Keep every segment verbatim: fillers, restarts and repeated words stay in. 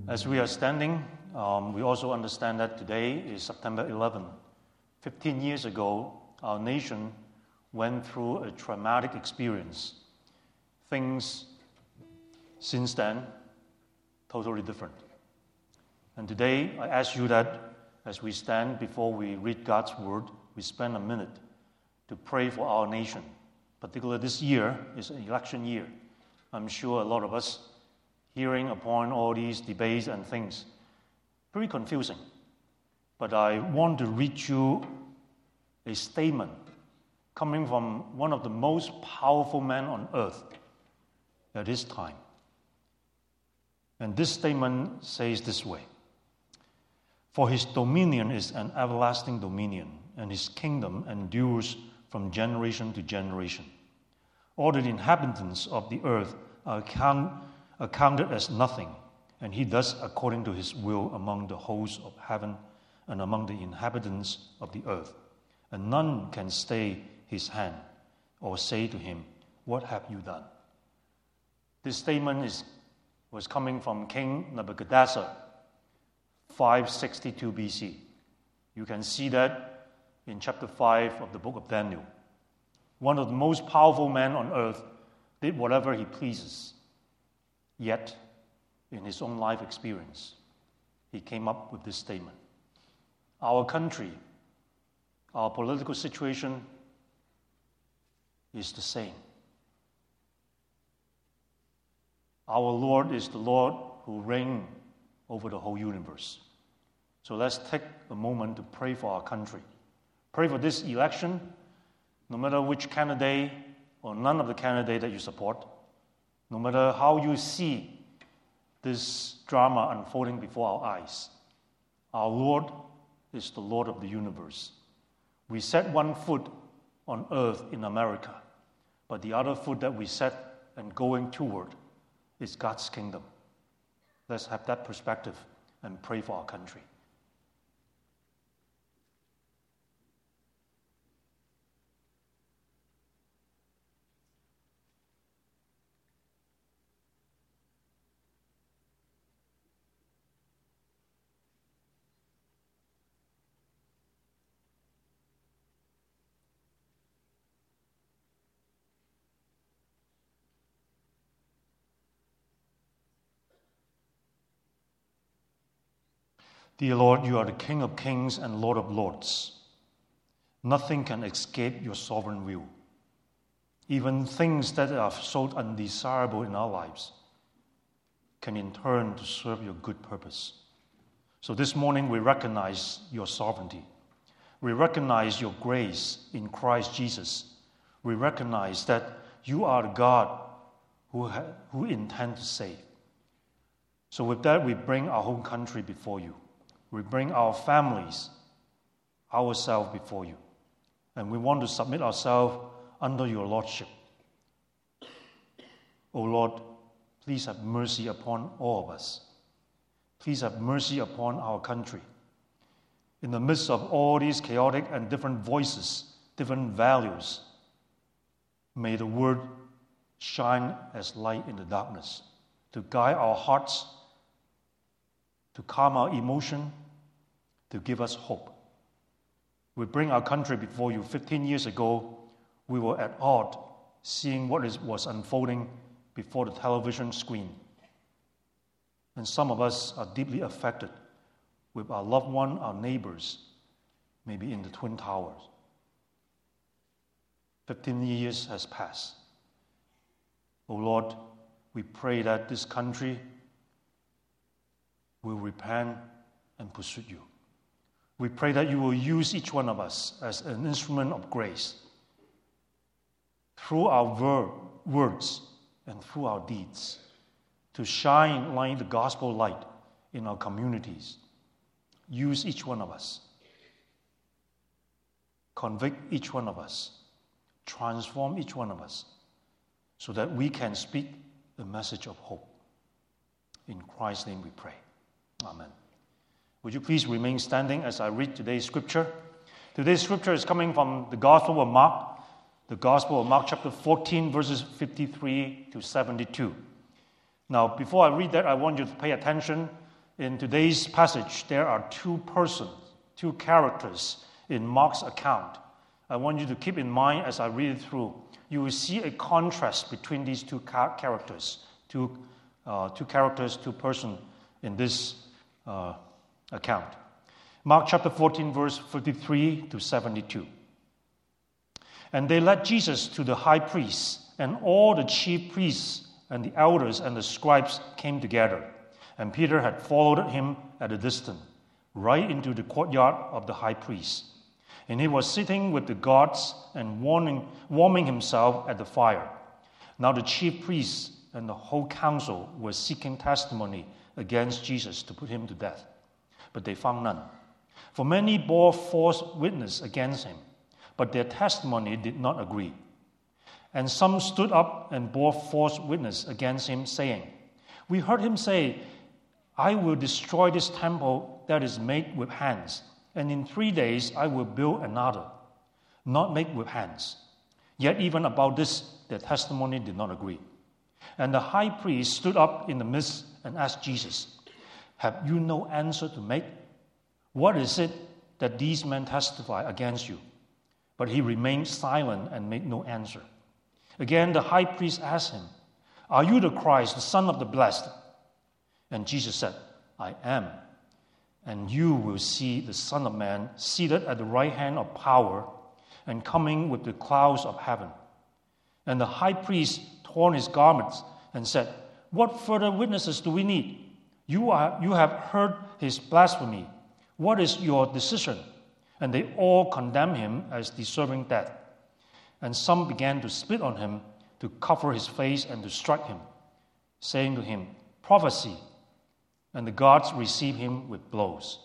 As we are standing, um, we also understand that today is September eleventh. Fifteen years ago, our nation went through a traumatic experience. Things since then, totally different. And today, I ask you that as we stand before we read God's Word, we spend a minute to pray for our nation. Particularly this year is an election year. I'm sure a lot of us hearing upon all these debates and things, pretty confusing. But I want to read you a statement coming from one of the most powerful men on earth at this time. And this statement says this way: "For his dominion is an everlasting dominion, and his kingdom endures from generation to generation. All the inhabitants of the earth are count, are counted as nothing, and he does according to his will among the hosts of heaven and among the inhabitants of the earth. And none can stay his hand or say to him, 'What have you done?'" This statement is, was coming from King Nebuchadnezzar, five sixty-two B C. You can see that in chapter five of the book of Daniel. One of the most powerful men on earth did whatever he pleases. Yet, in his own life experience, he came up with this statement: our country, our political situation is the same. Our Lord is the Lord who reigns over the whole universe. So let's take a moment to pray for our country. Pray for this election, no matter which candidate or none of the candidate that you support, no matter how you see this drama unfolding before our eyes. Our Lord is the Lord of the universe. We set one foot on earth in America, but the other foot that we set and going toward is God's kingdom. Let's have that perspective and pray for our country. Dear Lord, you are the King of kings and Lord of lords. Nothing can escape your sovereign will. Even things that are so undesirable in our lives can in turn to serve your good purpose. So this morning we recognize your sovereignty. We recognize your grace in Christ Jesus. We recognize that you are the God who, ha- who intend to save. So with that, we bring our whole country before you. We bring our families, ourselves before you. And we want to submit ourselves under your lordship. O Lord, please have mercy upon all of us. Please have mercy upon our country. In the midst of all these chaotic and different voices, different values, may the word shine as light in the darkness to guide our hearts, to calm our emotion, to give us hope. We bring our country before you. Fifteen years ago, we were at odds, seeing what is, was unfolding before the television screen. And some of us are deeply affected with our loved one, our neighbors, maybe in the Twin Towers. Fifteen years has passed. Oh Lord, we pray that this country will repent and pursue you. We pray that you will use each one of us as an instrument of grace through our ver- words and through our deeds to shine like the gospel light in our communities. Use each one of us. Convict each one of us. Transform each one of us so that we can speak the message of hope. In Christ's name we pray. Amen. Would you please remain standing as I read today's scripture? Today's scripture is coming from the Gospel of Mark, the Gospel of Mark chapter fourteen, verses fifty-three to seventy-two. Now, before I read that, I want you to pay attention in today's passage, there are two persons, two characters in Mark's account. I want you to keep in mind as I read it through. You will see a contrast between these two ca- characters, two, uh, two characters, two persons in this uh, account. Mark chapter fourteen, verse fifty-three to seventy-two. And they led Jesus to the high priest, and all the chief priests and the elders and the scribes came together. And Peter had followed him at a distance, right into the courtyard of the high priest. And he was sitting with the guards and warming, warming himself at the fire. Now the chief priests and the whole council were seeking testimony against Jesus to put him to death. But they found none. For many bore false witness against him, but their testimony did not agree. And some stood up and bore false witness against him, saying, "We heard him say, 'I will destroy this temple that is made with hands, and in three days I will build another, not made with hands.' Yet even about this, their testimony did not agree. And the high priest stood up in the midst and asked Jesus, 'Have you no answer to make? What is it that these men testify against you?' But he remained silent and made no answer. Again, the high priest asked him, 'Are you the Christ, the Son of the Blessed?' And Jesus said, 'I am. And you will see the Son of Man seated at the right hand of power and coming with the clouds of heaven.' And the high priest torn his garments and said, 'What further witnesses do we need? You are, you have heard his blasphemy. What is your decision?' And they all condemned him as deserving death. And some began to spit on him, to cover his face and to strike him, saying to him, 'Prophesy.' And the guards received him with blows."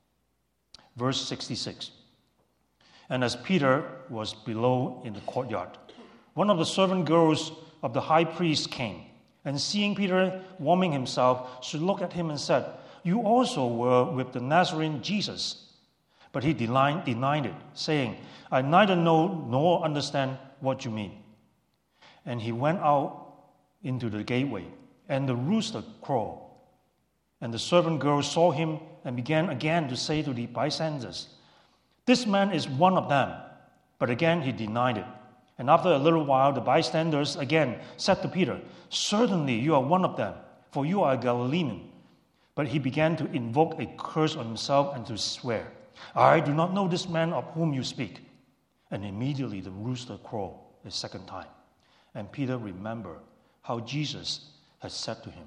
Verse sixty-six. And as Peter was below in the courtyard, one of the servant girls of the high priest came, and seeing Peter warming himself, she looked at him and said, "You also were with the Nazarene Jesus." But he denied, denied it, saying, "I neither know nor understand what you mean." And he went out into the gateway, and the rooster crowed. And the servant girl saw him and began again to say to the bystanders, "This man is one of them." But again he denied it. And after a little while, the bystanders again said to Peter, "Certainly you are one of them, for you are a Galilean." But he began to invoke a curse on himself and to swear, "I do not know this man of whom you speak." And immediately the rooster crowed a second time. And Peter remembered how Jesus had said to him,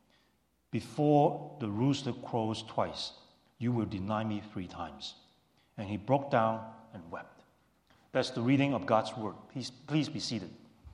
"Before the rooster crows twice, you will deny me three times." And he broke down and wept. That's the reading of God's word. Please, please be seated.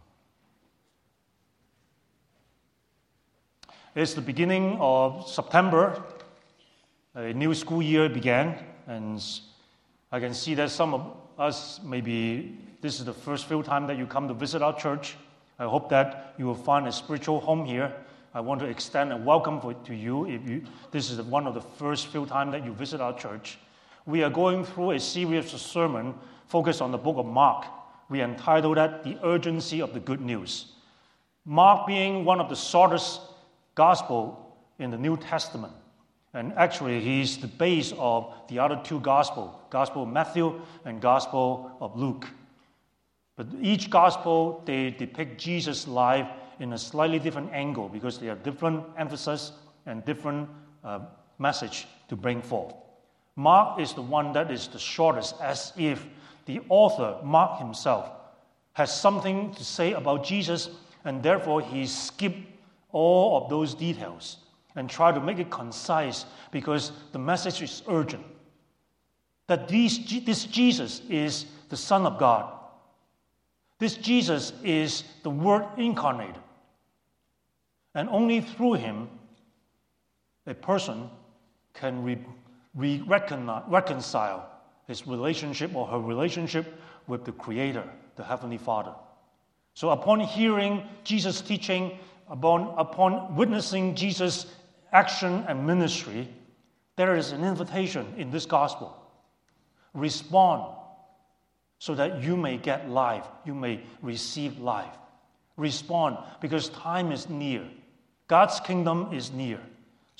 It's the beginning of September. A new school year began, and I can see that some of us, maybe this is the first few time that you come to visit our church. I hope that you will find a spiritual home here. I want to extend a welcome for, to you if you, this is one of the first few time that you visit our church. We are going through a series of sermon focused on the book of Mark. We entitled that The Urgency of the Good News. Mark being one of the shortest gospel in the New Testament. And actually, he's the base of the other two gospels, Gospel of Matthew and Gospel of Luke. But each gospel, they depict Jesus' life in a slightly different angle because they have different emphasis and different uh, message to bring forth. Mark is the one that is the shortest, as if the author, Mark himself, has something to say about Jesus, and therefore he skipped all of those details and try to make it concise because the message is urgent. That these, this Jesus is the Son of God. This Jesus is the Word incarnated. And only through him, a person can re, re, recon, reconcile his relationship or her relationship with the Creator, the Heavenly Father. So upon hearing Jesus' teaching, upon, upon witnessing Jesus' action and ministry, there is an invitation in this gospel. Respond so that you may get life, you may receive life. Respond because time is near. God's kingdom is near.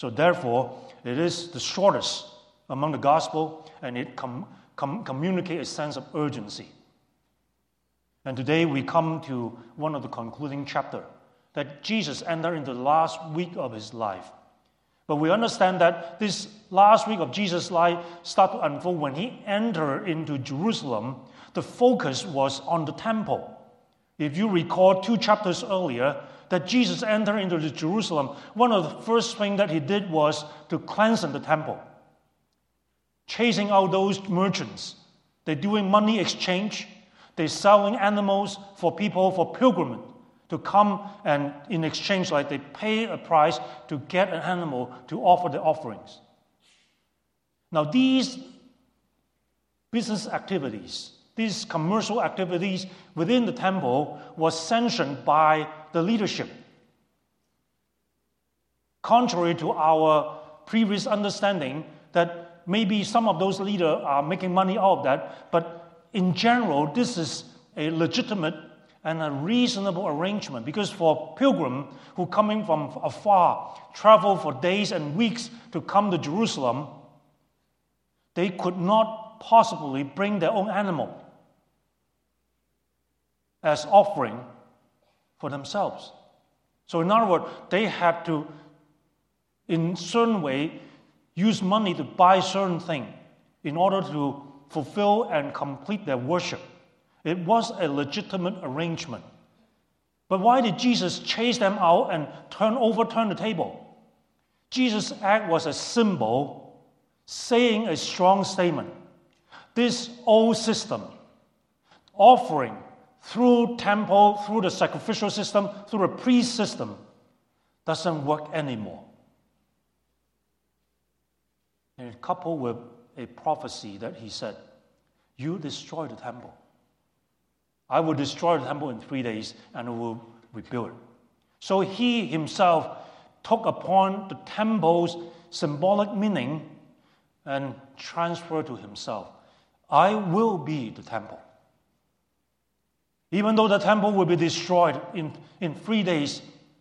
So therefore, it is the shortest among the gospel, and it com- com- communicates a sense of urgency. And today we come to one of the concluding chapters, that Jesus entered into the last week of his life. But we understand that this last week of Jesus' life started to unfold when he entered into Jerusalem. The focus was on the temple. If you recall two chapters earlier, that Jesus entered into the Jerusalem, one of the first things that he did was to cleanse the temple, chasing out those merchants. They're doing money exchange. They're selling animals for people, for pilgrimage, to come and in exchange, like they pay a price to get an animal to offer the offerings. Now these business activities, these commercial activities within the temple was sanctioned by the leadership. Contrary to our previous understanding that maybe some of those leaders are making money out of that, but in general, this is a legitimate and a reasonable arrangement, because for pilgrims who coming from afar, travel for days and weeks to come to Jerusalem, they could not possibly bring their own animal as offering for themselves. So in other words, they had to, in certain way, use money to buy certain things in order to fulfill and complete their worship. It was a legitimate arrangement. But why did Jesus chase them out and turn overturn the table? Jesus' act was a symbol saying a strong statement. This old system, offering through temple, through the sacrificial system, through the priest system, doesn't work anymore. And coupled with a prophecy that he said, you destroy the temple. I will destroy the temple in three days and I will rebuild it. So he himself took upon the temple's symbolic meaning and transferred to himself. I will be the temple. Even though the temple will be destroyed in, in three days,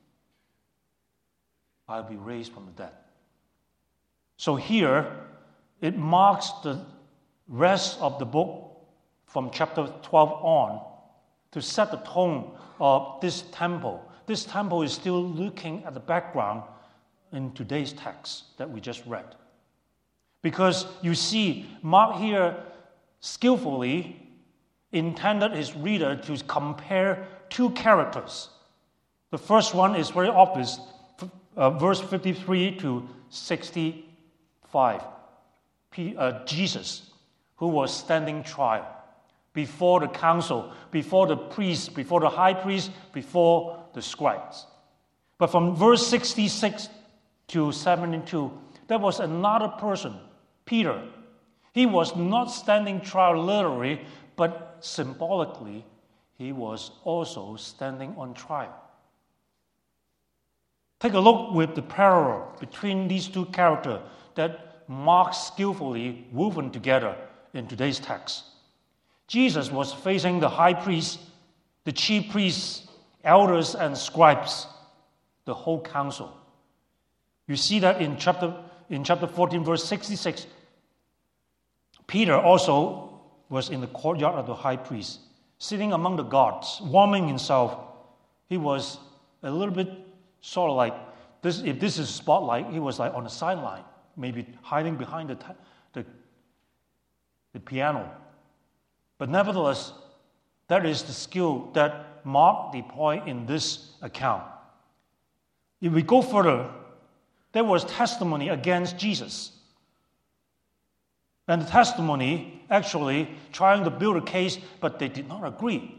I'll be raised from the dead. So here, it marks the rest of the book from chapter twelve on to set the tone of this temple. This temple is still looking at the background in today's text that we just read. Because you see, Mark here skillfully intended his reader to compare two characters. The first one is very obvious, uh, verse fifty-three to sixty-five. P, uh, Jesus, who was standing trial before the council, before the priests, before the high priest, before the scribes. But from verse sixty-six to seventy-two, there was another person, Peter. He was not standing trial literally, but symbolically, he was also standing on trial. Take a look with the parallel between these two characters that Mark skillfully woven together in today's text. Jesus was facing the high priest, the chief priests, elders, and scribes, the whole council. You see that in chapter in chapter fourteen, verse sixty-six. Peter also was in the courtyard of the high priest, sitting among the guards, warming himself. He was a little bit sort of like this. If this is spotlight, he was like on the sideline, maybe hiding behind the the, the piano. But nevertheless, that is the skill that Mark deployed in this account. If we go further, there was testimony against Jesus. And the testimony actually trying to build a case, but they did not agree.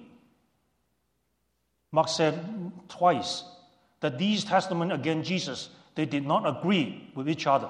Mark said twice that these testimonies against Jesus, they did not agree with each other.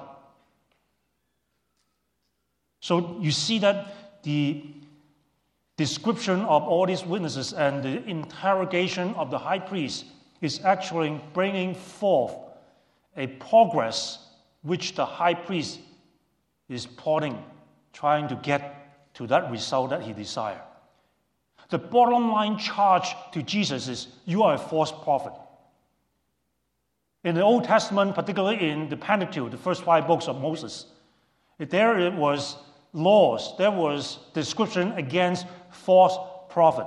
So you see that the description of all these witnesses and the interrogation of the high priest is actually bringing forth a progress which the high priest is plotting, trying to get to that result that he desired. The bottom line charge to Jesus is, you are a false prophet. In the Old Testament, particularly in the Pentateuch, the first five books of Moses, there it was laws, there was description against false prophet.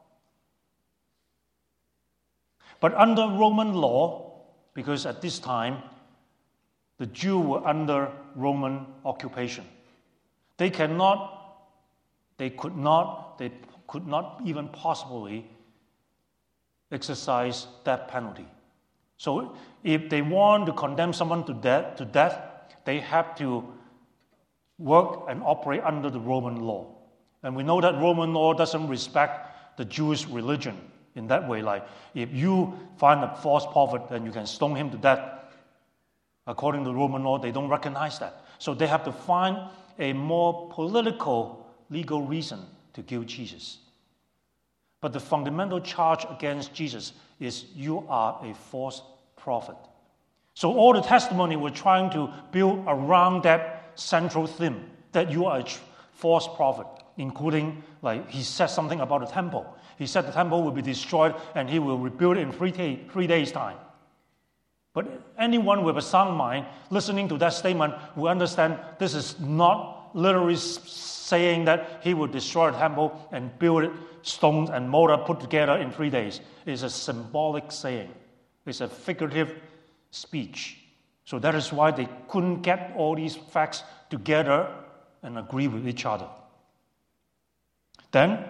But under Roman law, because at this time, the Jews were under Roman occupation, they cannot, they could not, they could not even possibly exercise death penalty. So if they want to condemn someone to death, to death, they have to work and operate under the Roman law. And we know that Roman law doesn't respect the Jewish religion in that way. Like, if you find a false prophet, then you can stone him to death. According to Roman law, they don't recognize that. So they have to find a more political, legal reason to kill Jesus. But the fundamental charge against Jesus is you are a false prophet. So all the testimony were trying to build around that central theme, that you are a false prophet, including, like, he said something about the temple. He said the temple will be destroyed and he will rebuild it in three, day, three days' time. But anyone with a sound mind listening to that statement will understand this is not literally saying that he will destroy the temple and build it, stones and mortar put together in three days. It's a symbolic saying. It's a figurative speech. So that is why they couldn't get all these facts together and agree with each other. Then,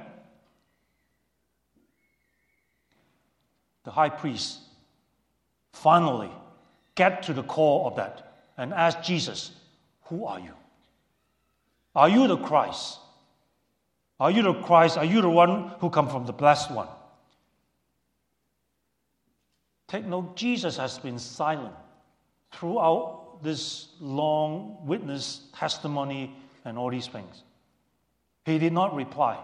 the high priest finally get to the core of that and ask Jesus, who are you? Are you the Christ? Are you the Christ? Are you the one who come from the blessed one? Take note, Jesus has been silent throughout this long witness testimony and all these things. He did not reply.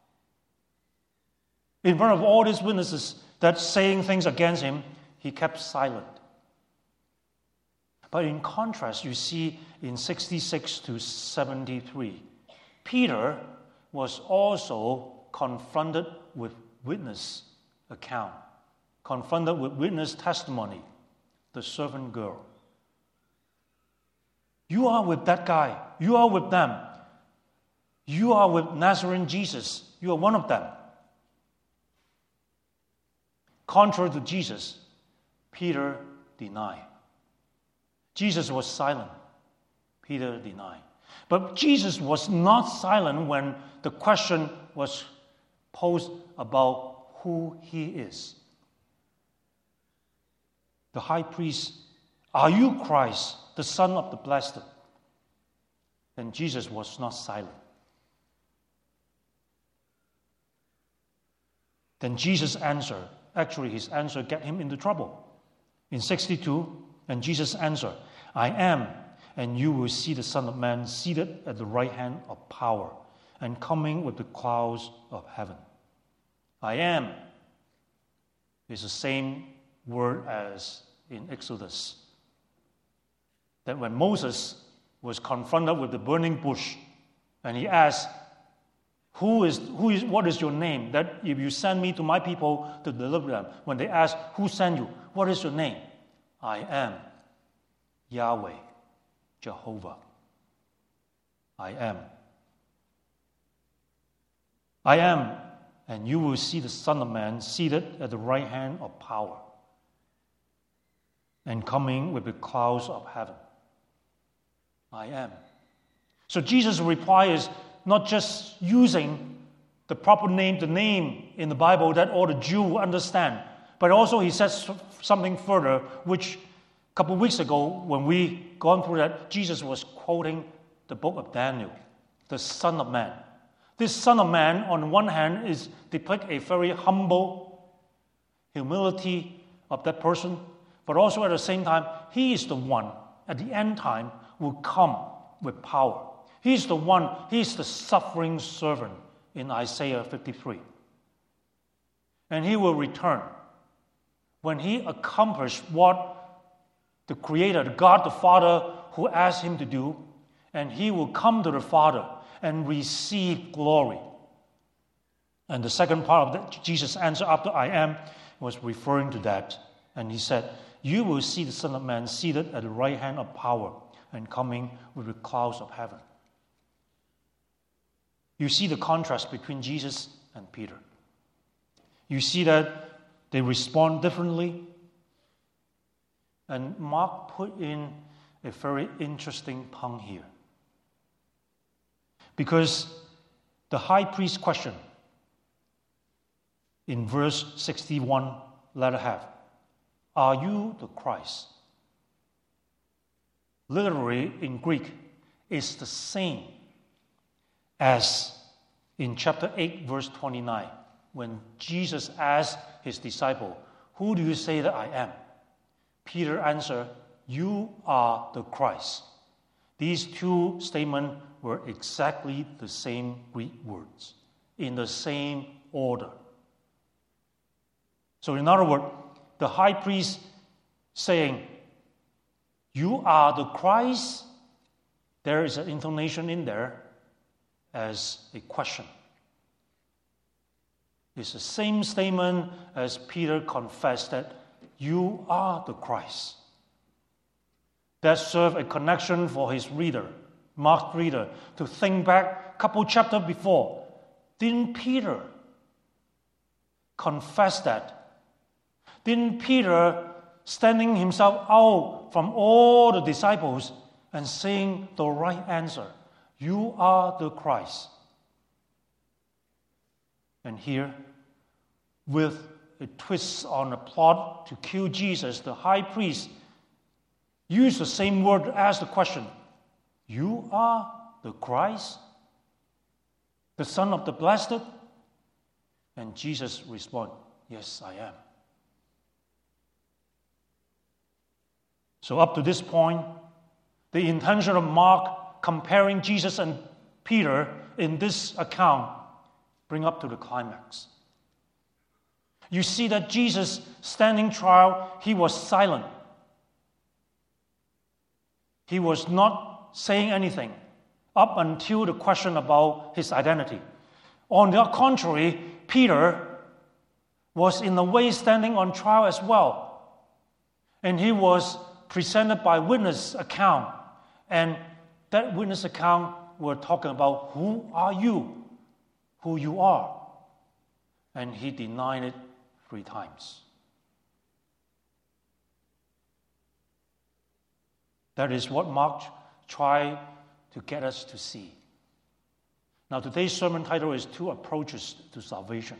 In front of all these witnesses that saying things against him, he kept silent. But in contrast, you see in sixty-six to seventy-three, Peter was also confronted with witness account, confronted with witness testimony, the servant girl. You are with that guy. You are with them. You are with Nazarene Jesus. You are one of them. Contrary to Jesus, Peter denied. Jesus was silent. Peter denied. But Jesus was not silent when the question was posed about who he is. The high priest, are you Christ, the Son of the Blessed? And Jesus was not silent. Then Jesus answered. Actually, his answer got him into trouble. In sixty-two, and Jesus answered, I am, and you will see the Son of Man seated at the right hand of power and coming with the clouds of heaven. I am is the same word as in Exodus. That when Moses was confronted with the burning bush and he asked, Who is, who is, what is your name? That if you send me to my people to deliver them, when they ask, who sent you? What is your name? I am Yahweh, Jehovah. I am. I am, and you will see the Son of Man seated at the right hand of power and coming with the clouds of heaven. I am. So Jesus' reply is not just using the proper name, the name in the Bible that all the Jews will understand, but also he says something further, which a couple of weeks ago when we gone through that, Jesus was quoting the book of Daniel, the Son of Man. This Son of Man, on one hand, is depict a very humble humility of that person, but also at the same time, he is the one at the end time will come with power. He's the one, he's the suffering servant in Isaiah fifty-three. And he will return when he accomplished what the Creator, the God the Father, who asked him to do, and he will come to the Father and receive glory. And the second part of that, Jesus' answer after I am was referring to that. And he said, you will see the Son of Man seated at the right hand of power and coming with the clouds of heaven. You see the contrast between Jesus and Peter. You see that they respond differently. And Mark put in a very interesting pun here. Because the high priest question in verse sixty-one, letter F, are you the Christ? Literally in Greek, is the same as in chapter eight, verse twenty-nine, when Jesus asked his disciple, who do you say that I am? Peter answered, you are the Christ. These two statements were exactly the same Greek words, in the same order. So in other words, the high priest saying, you are the Christ, there is an intonation in there as a question. It's the same statement as Peter confessed that you are the Christ. That served a connection for his reader, Mark's reader, to think back a couple chapters before. Didn't Peter confess that? Didn't Peter standing himself out from all the disciples and saying the right answer? You are the Christ. And here, with a twist on the plot to kill Jesus, the high priest used the same word to ask the question, you are the Christ, the Son of the Blessed? And Jesus responded, yes, I am. So up to this point, the intention of Mark comparing Jesus and Peter in this account bring up to the climax. You see that Jesus, standing trial, he was silent. He was not saying anything up until the question about his identity. On the contrary, Peter was in a way standing on trial as well. And he was presented by witness account. And that witness account were talking about who are you, who you are. And he denied it three times. That is what Mark tried to get us to see. Now, today's sermon title is Two Approaches to Salvation.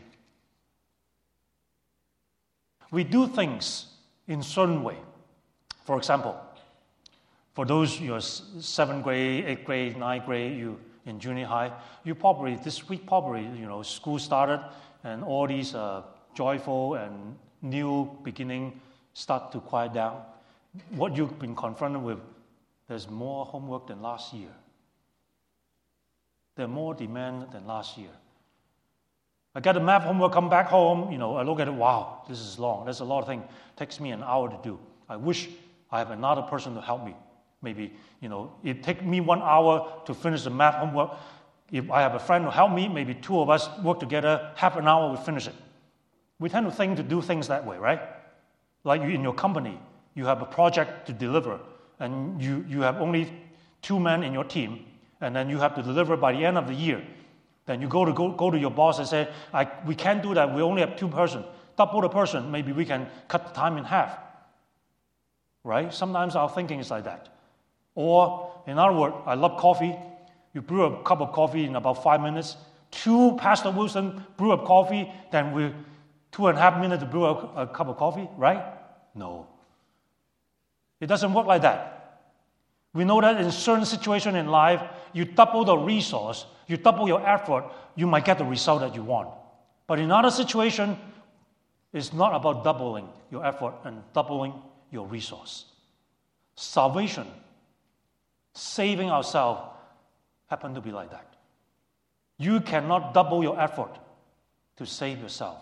We do things in certain way. For example, for those you're seventh grade, eighth grade, ninth grade, you in junior high, you probably this week probably you know school started and all these uh, joyful and new beginning start to quiet down. What you've been confronted with, there's more homework than last year. There's more demand than last year. I get the math homework, come back home, you know, I look at it, wow, this is long. There's a lot of things. It takes me an hour to do. I wish I have another person to help me. Maybe, you know, it takes me one hour to finish the math homework. If I have a friend who help me, maybe two of us work together, half an hour, we finish it. We tend to think to do things that way, right? Like you in your company, you have a project to deliver, and you, you have only two men in your team, and then you have to deliver by the end of the year. Then you go to go, go to your boss and say, I, we can't do that, we only have two person. Double the person, maybe we can cut the time in half. Right? Sometimes our thinking is like that. Or, in other words, I love coffee. You brew a cup of coffee in about five minutes. Two Pastor Wilson brew up coffee, then we two and a half minutes to brew a, a cup of coffee, right? No. It doesn't work like that. We know that in certain situations in life, you double the resource, you double your effort, you might get the result that you want. But in other situations, it's not about doubling your effort and doubling your resource. Salvation, saving ourselves, happen to be like that. You cannot double your effort to save yourself.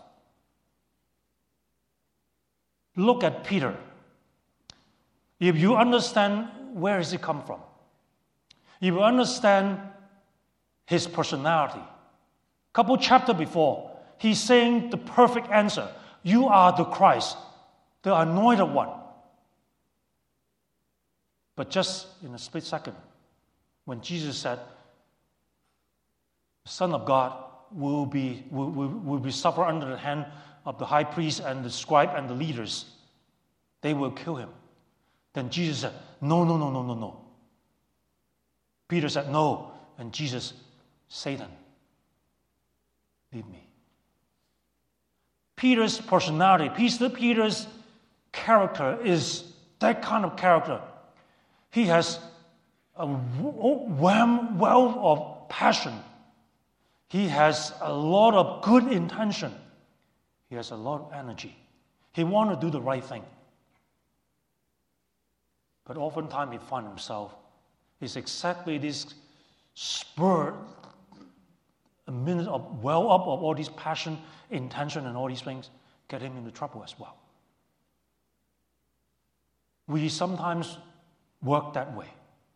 Look at Peter. If you understand where does it come from, if you understand his personality, a couple chapters before, he's saying the perfect answer. You are the Christ, the anointed one. But just in a split second, when Jesus said, the Son of God will be, will, will, will be suffer under the hand of the high priest and the scribe and the leaders, they will kill him. Then Jesus said, no, no, no, no, no, no. Peter said, no. And Jesus, Satan, leave me. Peter's personality, Peter's character is that kind of character. He has a wealth of passion. He has a lot of good intention. He has a lot of energy. He wants to do the right thing. But oftentimes he finds himself, it's exactly this spur, a minute of well up of all this passion, intention, and all these things, get him into trouble as well. We sometimes work that way.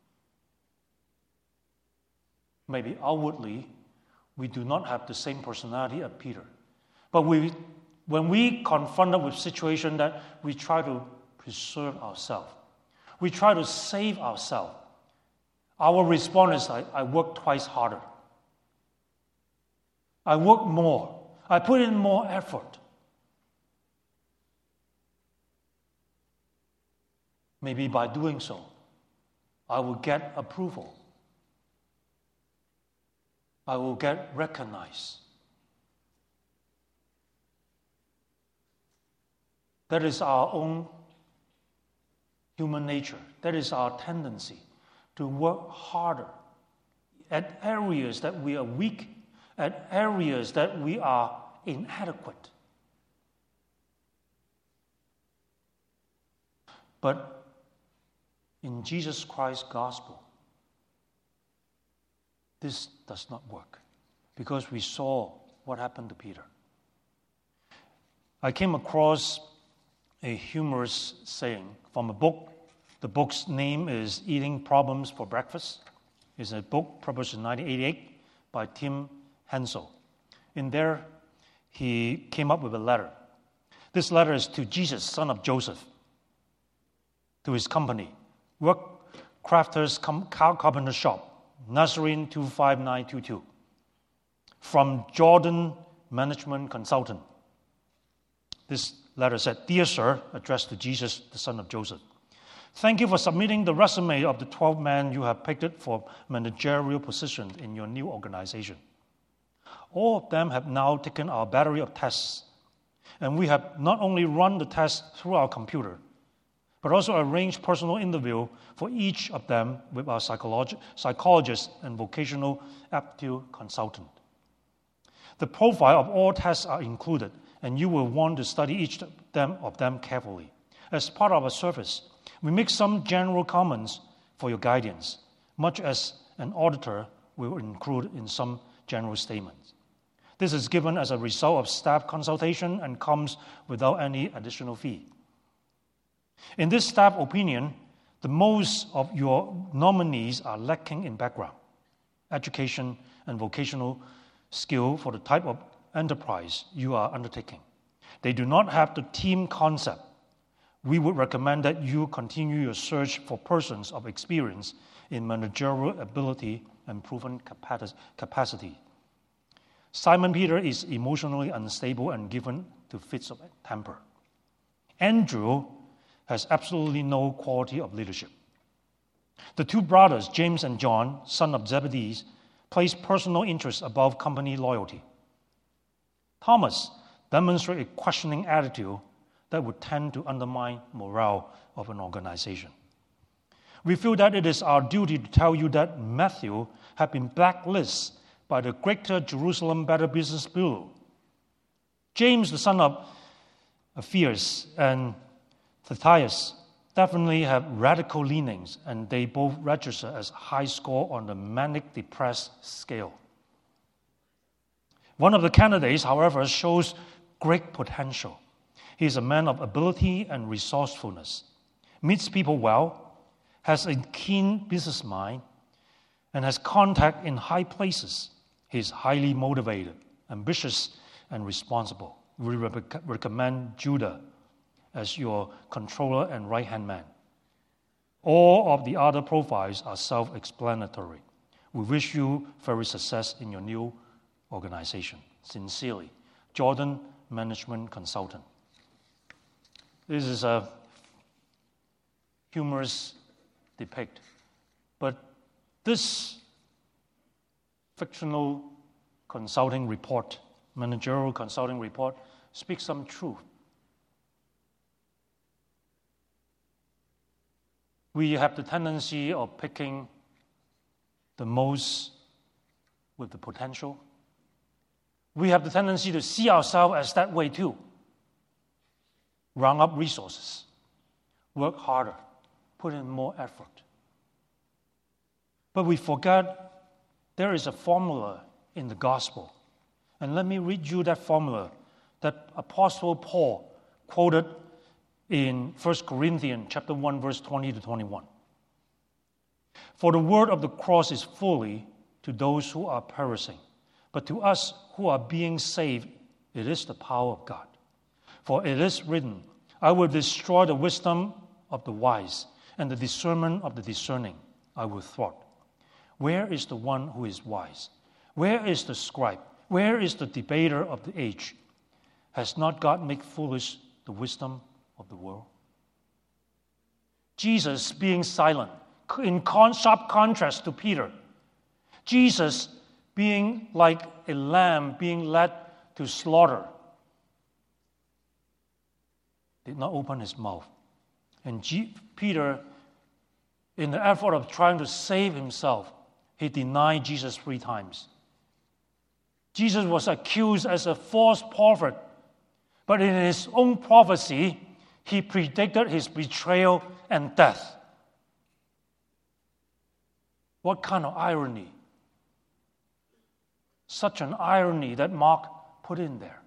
Maybe outwardly, we do not have the same personality as Peter. But we, when we confronted with situation that we try to preserve ourselves, we try to save ourselves, our response is, I, I work twice harder. I work more. I put in more effort. Maybe by doing so, I will get approval. I will get recognized. That is our own human nature. That is our tendency to work harder at areas that we are weak, at areas that we are inadequate. But in Jesus Christ's gospel, this does not work, because we saw what happened to Peter. I came across a humorous saying from a book. The book's name is Eating Problems for Breakfast. It's a book published in nineteen eighty-eight by Tim Hensel. In there, he came up with a letter. This letter is to Jesus, son of Joseph, to his company, Work Crafters Carpenter Shop, Nazarene two five nine two two, from Jordan Management Consultant. This letter said, Dear Sir, addressed to Jesus, the son of Joseph, thank you for submitting the resume of the twelve men you have picked for managerial positions in your new organization. All of them have now taken our battery of tests, and we have not only run the tests through our computer, but also arranged personal interview for each of them with our psycholog- psychologist and vocational aptitude consultant. The profile of all tests are included, and you will want to study each of them, of them carefully. As part of our service, we make some general comments for your guidance, much as an auditor will include in some general statements. This is given as a result of staff consultation and comes without any additional fee. In this staff opinion, the most of your nominees are lacking in background, education, and vocational skill for the type of enterprise you are undertaking. They do not have the team concept. We would recommend that you continue your search for persons of experience in managerial ability and proven capacity. Simon Peter is emotionally unstable and given to fits of temper. Andrew has absolutely no quality of leadership. The two brothers, James and John, son of Zebedee, place personal interest above company loyalty. Thomas demonstrates a questioning attitude that would tend to undermine morale of an organization. We feel that it is our duty to tell you that Matthew had been blacklisted by the Greater Jerusalem Better Business Bureau. James, the son of Alphaeus, and Thaddeus definitely have radical leanings, and they both register as high score on the manic depressed scale. One of the candidates, however, shows great potential. He is a man of ability and resourcefulness, meets people well, has a keen business mind, and has contact in high places. He is highly motivated, ambitious, and responsible. We recommend Judah as your controller and right-hand man. All of the other profiles are self-explanatory. We wish you very success in your new organization. Sincerely, Jordan Management Consultant. This is a humorous depict, but this fictional consulting report, managerial consulting report, speaks some truth. We have the tendency of picking the most with the potential. We have the tendency to see ourselves as that way too. Round up resources, work harder, put in more effort. But we forget there is a formula in the gospel. And let me read you that formula that Apostle Paul quoted in First Corinthians chapter one, verse twenty to twenty-one. For the word of the cross is folly to those who are perishing, but to us who are being saved, it is the power of God. For it is written, I will destroy the wisdom of the wise, and the discernment of the discerning I will thwart. Where is the one who is wise? Where is the scribe? Where is the debater of the age? Has not God made foolish the wisdom of the world? Jesus being silent, in con- sharp contrast to Peter. Jesus being like a lamb being led to slaughter, did not open his mouth. And G- Peter, in the effort of trying to save himself, he denied Jesus three times. Jesus was accused as a false prophet, but in his own prophecy, he predicted his betrayal and death. What kind of irony? Such an irony that Mark put in there.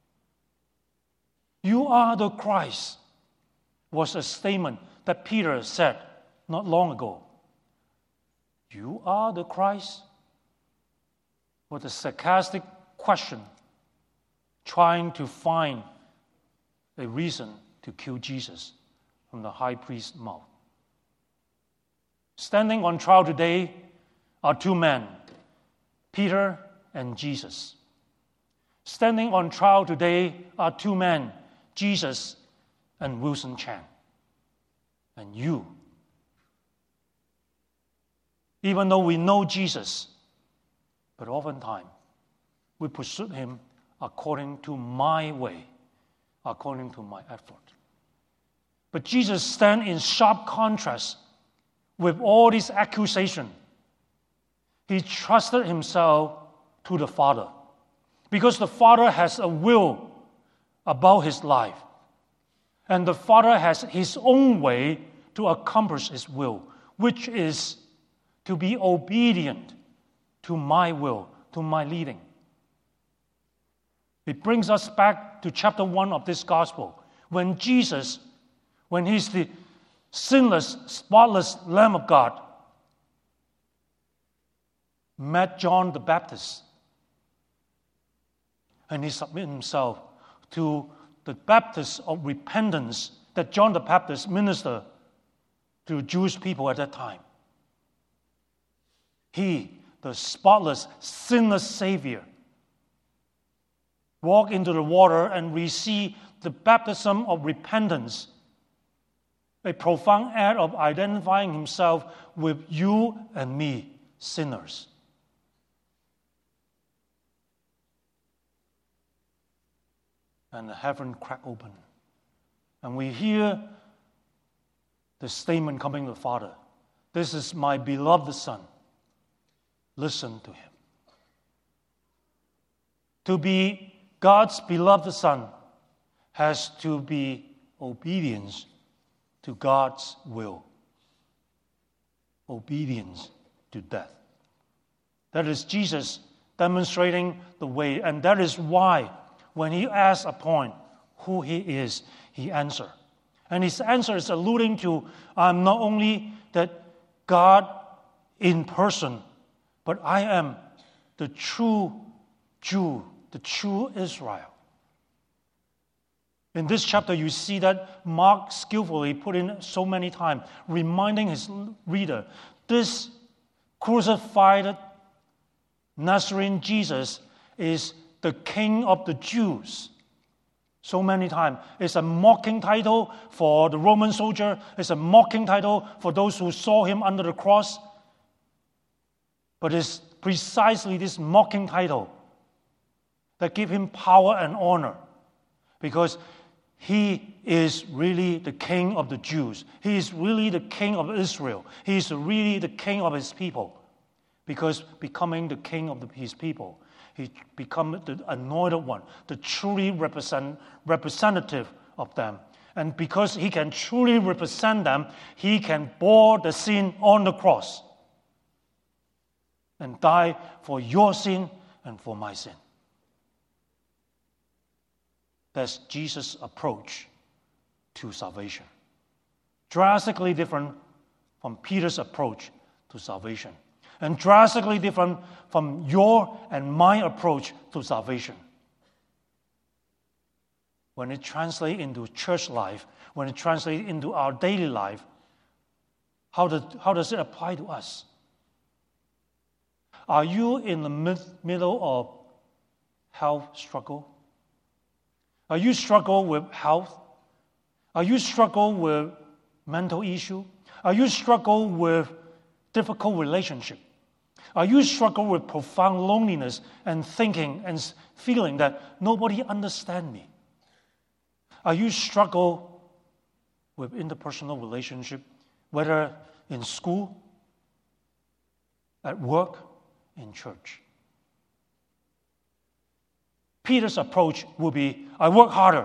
You are the Christ was a statement that Peter said not long ago. You are the Christ? With a sarcastic question, trying to find a reason to kill Jesus from the high priest's mouth. Standing on trial today are two men, Peter and Jesus. Standing on trial today are two men, Jesus and Wilson Chan. And you. Even though we know Jesus, but oftentimes we pursue him according to my way, according to my effort. But Jesus stands in sharp contrast with all this accusation. He trusted himself to the Father because the Father has a will about his life. And the Father has his own way to accomplish his will, which is to be obedient to my will, to my leading. It brings us back to chapter one of this gospel, when Jesus, when he's the sinless, spotless Lamb of God, met John the Baptist. And he submitted himself to the baptism of repentance that John the Baptist ministered to Jewish people at that time. He, the spotless, sinless Savior, walked into the water and received the baptism of repentance, a profound act of identifying himself with you and me, sinners. And the heaven cracked open. And we hear the statement coming to the Father, this is my beloved Son. Listen to him. To be God's beloved Son has to be obedience to God's will. Obedience to death. That is Jesus demonstrating the way, and that is why when he asks a point who he is, he answers. And his answer is alluding to, I'm not only that God in person, but I am the true Jew, the true Israel. In this chapter, you see that Mark skillfully put in so many times, reminding his reader, this crucified Nazarene Jesus is the King of the Jews. So many times. It's a mocking title for the Roman soldier. It's a mocking title for those who saw him under the cross. But it's precisely this mocking title that gives him power and honor, because he is really the King of the Jews. He is really the King of Israel. He is really the King of his people. Because becoming the King of the, his people, he become the anointed one, the truly represent, representative of them. And because he can truly represent them, he can bore the sin on the cross and die for your sin and for my sin. That's Jesus' approach to salvation. Drastically different from Peter's approach to salvation. And drastically different from your and my approach to salvation. When it translates into church life, when it translates into our daily life, how, does how does it apply to us? Are you in the mid, middle of health struggle? Are you struggle with health? Are you struggle with mental issue? Are you struggle with difficult relationship? Are you struggle with profound loneliness and thinking and feeling that nobody understands me? Are you struggle with interpersonal relationship, whether in school, at work, in church? Peter's approach will be, I work harder.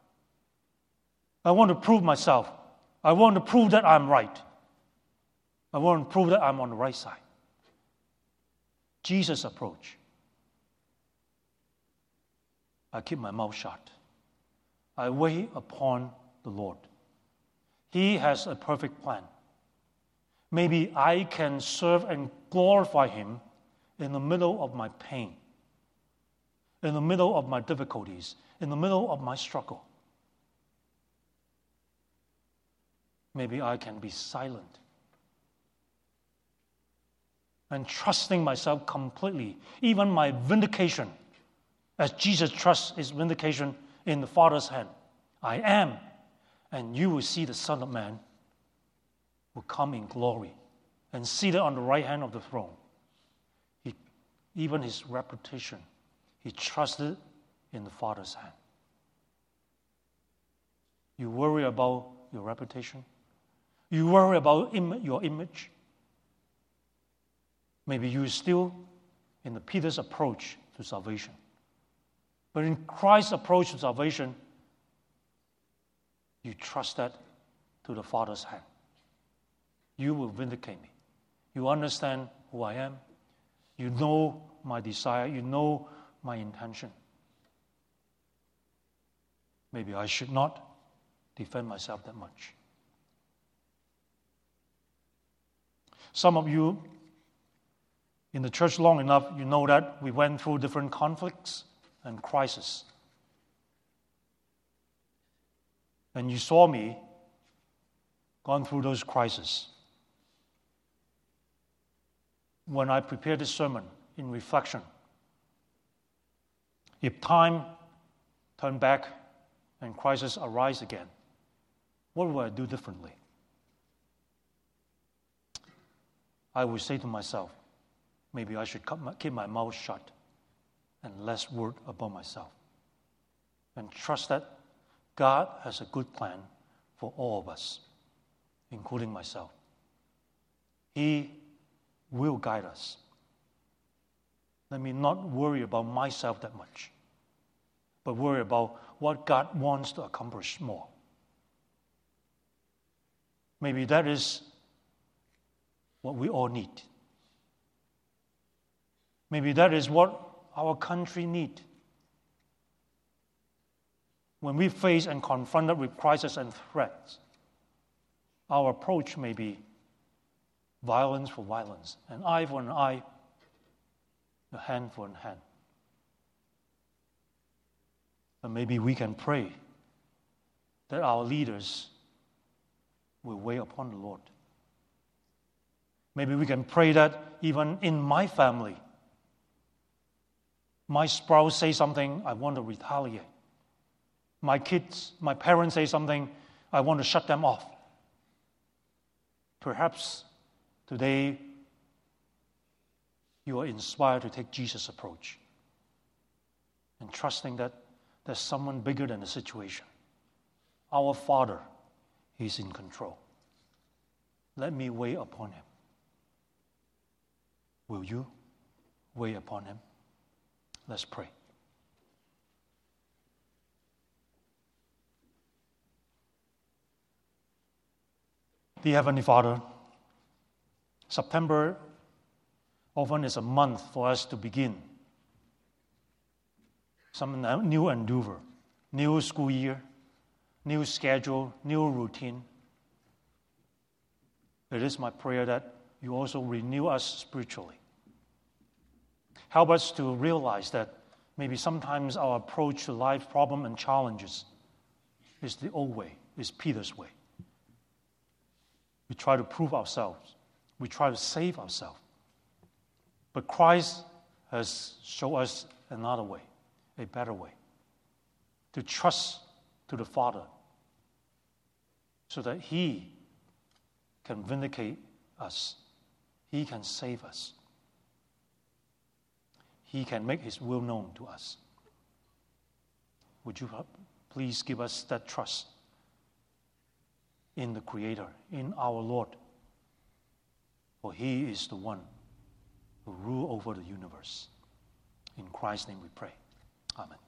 I want to prove myself. I want to prove that I'm right. I want to prove that I'm on the right side. Jesus' approach, I keep my mouth shut. I wait upon the Lord. He has a perfect plan. Maybe I can serve and glorify him in the middle of my pain, in the middle of my difficulties, in the middle of my struggle. Maybe I can be silent and trusting myself completely, even my vindication, as Jesus trusts his vindication in the Father's hand. I am, and you will see the Son of Man will come in glory and seated on the right hand of the throne. He, even his reputation, he trusted in the Father's hand. You worry about your reputation? You worry about im- your image? Maybe you're still in the Peter's approach to salvation. But in Christ's approach to salvation, you trust that to the Father's hand. You will vindicate me. You understand who I am. You know my desire. You know my intention. Maybe I should not defend myself that much. Some of you in the church long enough, you know that we went through different conflicts and crises. And you saw me gone through those crises. When I prepared this sermon in reflection, if time turned back and crisis arise again, what would I do differently? I would say to myself, maybe I should keep my mouth shut and less word about myself, and trust that God has a good plan for all of us, including myself. He will guide us. Let me not worry about myself that much, but worry about what God wants to accomplish more. Maybe that is what we all need. Maybe that is what our country needs. When we face and confronted with crisis and threats, our approach may be violence for violence, an eye for an eye, a hand for a hand. But maybe we can pray that our leaders will wait upon the Lord. Maybe we can pray that even in my family, my spouse say something, I want to retaliate. My kids, my parents say something, I want to shut them off. Perhaps today you are inspired to take Jesus' approach and trusting that there's someone bigger than the situation. Our Father is in control. Let me wait upon him. Will you wait upon him? Let's pray. Dear Heavenly Father, September often is a month for us to begin some new endeavor, new school year, new schedule, new routine. It is my prayer that you also renew us spiritually. Help us to realize that maybe sometimes our approach to life problem and challenges is the old way, is Peter's way. We try to prove ourselves. We try to save ourselves. But Christ has shown us another way, a better way, to trust to the Father so that he can vindicate us. He can save us. He can make his will known to us. Would you please give us that trust in the Creator, in our Lord? For he is the one who rules over the universe. In Christ's name we pray. Amen.